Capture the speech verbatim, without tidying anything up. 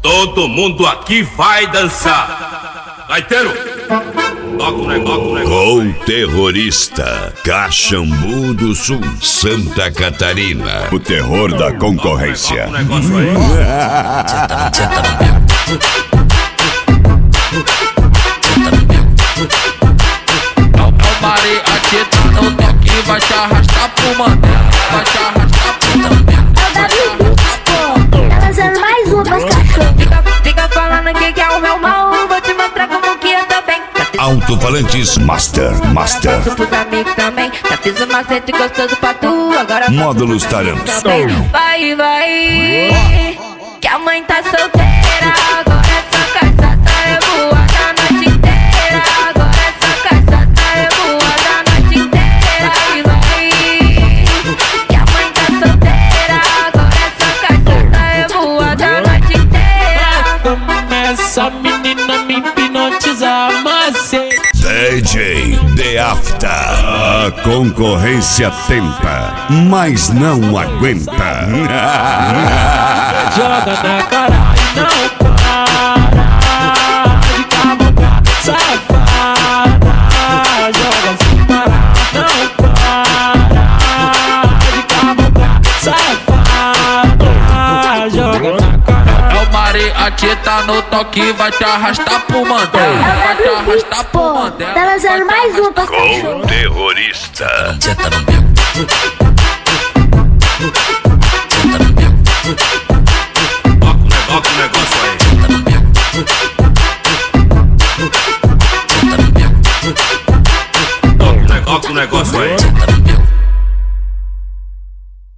Todo mundo aqui vai dançar. Gaiteiro, toca o negócio, o negócio. Com terrorista, Caxambu do Sul, Santa Catarina. O terror da concorrência. Toca o negócio aí. Mari, aqui tá no toque, vai te arrastar pro Mandela, vai te arrastar pro Mandela. Tá lançando mais uma pras cachorros. Fica, fica falando que quer o meu mal, vou te mostrar como que eu tô bem. Alto-falantes Master, Master. Passo pros amigos também, já fiz um macete gostoso pra tu, agora Módulos Taramps. vai, vai, que a mãe tá solteira, agora essa cachaça é boa da noite inteira, agora essa cachaça é boa da noite inteira, vai, vai, que a mãe tá solteira, agora essa cachaça é boa da noite inteira. Começa a menina me hipnotizar, macete. D J The After. A concorrência tenta, mas não aguenta. Joga na cara e não para de cavalgar, safada. Joga sem parar, não para de cavalgar, safada. Joga na cara. É o Mari, aqui tá no toque, vai te arrastar pro Mandela, vai te arrastar pro Mandela. Tá lançando mais uma pras cachorros. Com terrorista. Senta no meu.